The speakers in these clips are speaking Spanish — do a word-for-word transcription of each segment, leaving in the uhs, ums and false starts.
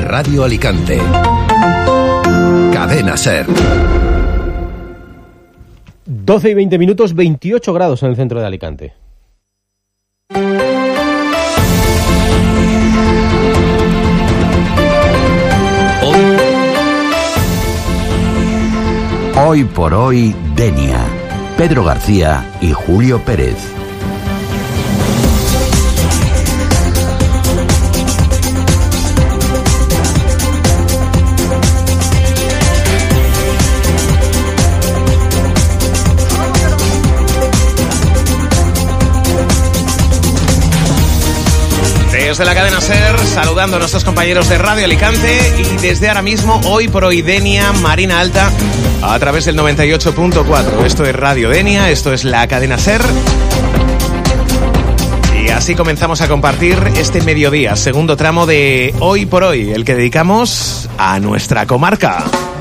Radio Alicante. Cadena SER. doce y veinte minutos, veintiocho grados en el centro de Alicante. Hoy por hoy, Denia. Pedro García y Julio Pérez. Desde la cadena SER, saludando a nuestros compañeros de Radio Alicante y desde ahora mismo, hoy por hoy, Denia, Marina Alta, a través del noventa y ocho punto cuatro. Esto es Radio Denia, esto es la cadena SER. Y así comenzamos a compartir este mediodía, segundo tramo de Hoy por Hoy, el que dedicamos a nuestra comarca.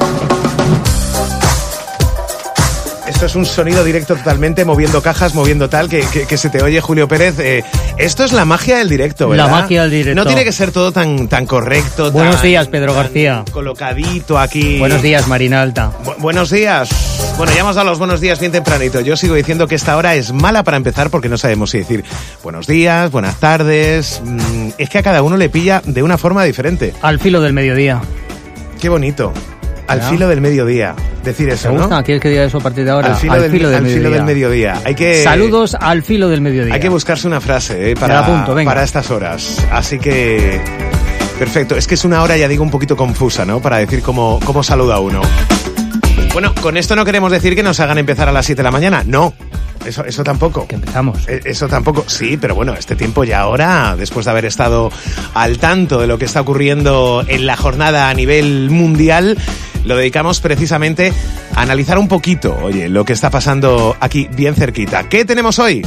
Esto es un sonido directo totalmente, moviendo cajas, moviendo tal, que, que, que se te oye, Julio Pérez. Eh, esto es la magia del directo, ¿verdad? La magia del directo. No tiene que ser todo tan, tan correcto. Buenos tan, días, Pedro tan García. Colocadito aquí. Buenos días, Marina Alta. Bu- buenos días. Bueno, ya hemos dado los buenos días bien tempranito. Yo sigo diciendo que esta hora es mala para empezar porque no sabemos si decir buenos días, buenas tardes. Mm, es que a cada uno le pilla de una forma diferente. Al filo del mediodía. Qué bonito. Al ¿No? filo del mediodía. Decir eso, ¿Te gusta? ¿no? ¿Quieres que diga eso a partir de ahora? Al filo, al del, filo del al mediodía. filo del mediodía. Hay que... Saludos al filo del mediodía. Hay que buscarse una frase, ¿eh? Me para, la apunto, venga. para estas horas. Así que... Perfecto. Es que es una hora, ya digo, un poquito confusa, ¿no? Para decir cómo, cómo saluda uno. Bueno, con esto no queremos decir que nos hagan empezar a las siete de la mañana. No. Eso, eso tampoco. Que empezamos. Eh, Eso tampoco. Sí, pero bueno, este tiempo ya ahora, después de haber estado al tanto de lo que está ocurriendo en la jornada a nivel mundial, lo dedicamos precisamente a analizar un poquito, oye, lo que está pasando aquí bien cerquita. ¿Qué tenemos hoy?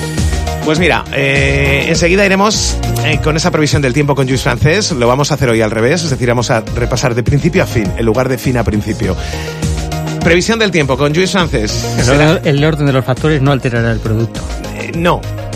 Pues mira, eh, enseguida iremos eh, con esa previsión del tiempo con Lluís Francés. Lo vamos a hacer hoy al revés, es decir, vamos a repasar de principio a fin, en lugar de fin a principio. Previsión del tiempo con Lluís Francés. El orden, el orden de los factores no alterará el producto. Eh, no.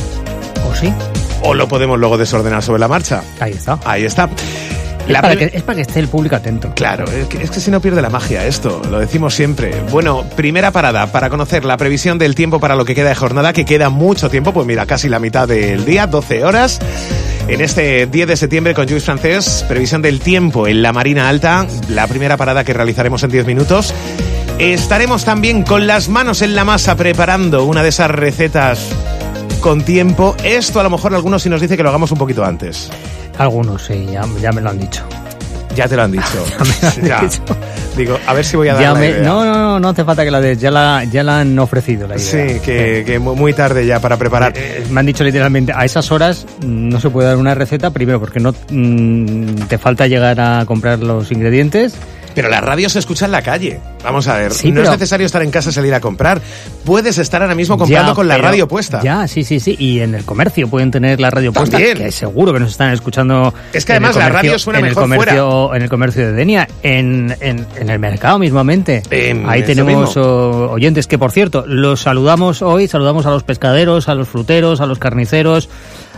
¿O sí? O lo podemos luego desordenar sobre la marcha. Ahí está. Ahí está. Es La para, pre- que, es para que esté el público atento. Claro, es que, es que si no pierde la magia esto, lo decimos siempre. Bueno, primera parada para conocer la previsión del tiempo para lo que queda de jornada, que queda mucho tiempo, pues mira, casi la mitad del día, doce horas. En este diez de septiembre con Lluís Francés, previsión del tiempo en la Marina Alta, la primera parada que realizaremos en diez minutos. Estaremos también con las manos en la masa preparando una de esas recetas con tiempo. Esto a lo mejor algunos sí nos dice que lo hagamos un poquito antes. Algunos, sí, ya, ya me lo han dicho. Ya te lo han dicho. Ya me lo han Ya. dicho. Digo, a ver si voy a dar Ya la me, idea. no, no, no, no hace falta que la des, ya la, ya la han ofrecido la idea. Sí, que, que mu- muy tarde ya para preparar. Eh, me han dicho literalmente, a esas horas mm, no se puede dar una receta, primero porque no mm, te falta llegar a comprar los ingredientes. Pero la radio se escucha en la calle. Vamos a ver, Sí, no pero- es necesario estar en casa y salir a comprar. Puedes estar ahora mismo comprando Ya, con la pero- radio puesta. Ya, sí, sí, sí. Y en el comercio pueden tener la radio puesta. También. Que seguro que nos están escuchando. Es que en el además la comercio- radio suena en mejor el comercio, En el comercio de Denia, en, en, en el mercado mismamente. Em, Ahí eso tenemos mismo. oh, oyentes que, por cierto, los saludamos hoy. Saludamos a los pescaderos, a los fruteros, a los carniceros,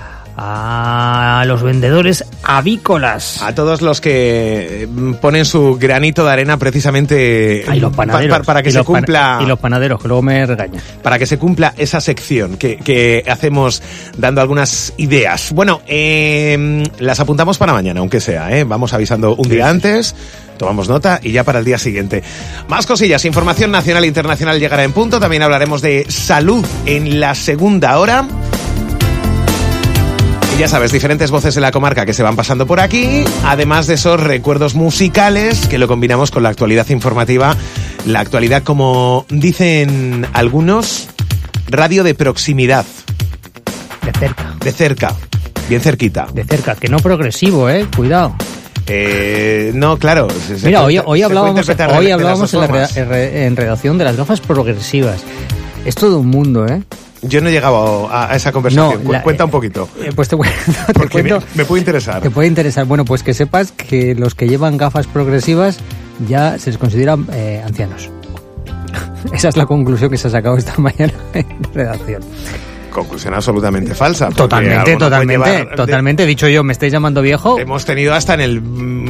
a los vendedores avícolas. A todos los que eh, ponen su granito de arena precisamente Ay, los pa- panaderos. pa- para que Y se los pan- cumpla Y los panaderos, que luego me regañan. para que se cumpla esa sección que, que hacemos dando algunas ideas. Bueno, eh, las apuntamos para mañana, aunque sea, ¿eh? Vamos avisando un día antes, tomamos nota y ya para el día siguiente. Más cosillas, información nacional e internacional llegará en punto. También hablaremos de salud en la segunda hora. Y ya sabes, diferentes voces de la comarca que se van pasando por aquí, además de esos recuerdos musicales que lo combinamos con la actualidad informativa. La actualidad, como dicen algunos, radio de proximidad, De cerca. de cerca, bien cerquita. De cerca, que no progresivo, eh. Cuidado. Eh, no, claro. se- se Mira, puede- hoy, hoy se puede hablábamos, interpretar de- hoy de las hablábamos dos en, la formas. reda- en re- en redacción de las gafas progresivas. Es todo un mundo, ¿eh? Yo no he llegado a, a esa conversación. No, Cu- la- Cuenta un poquito. Eh, Pues te, cu- te Porque me, cuento, me puede interesar. te puede interesar. Bueno, pues que sepas que los que llevan gafas progresivas ya se les consideran eh, ancianos. Esa es la conclusión que se ha sacado esta mañana en redacción. Conclusión absolutamente falsa. porque Totalmente, alguno puede totalmente, llevar de- totalmente. He dicho yo, ¿me estáis llamando viejo? Hemos tenido hasta en el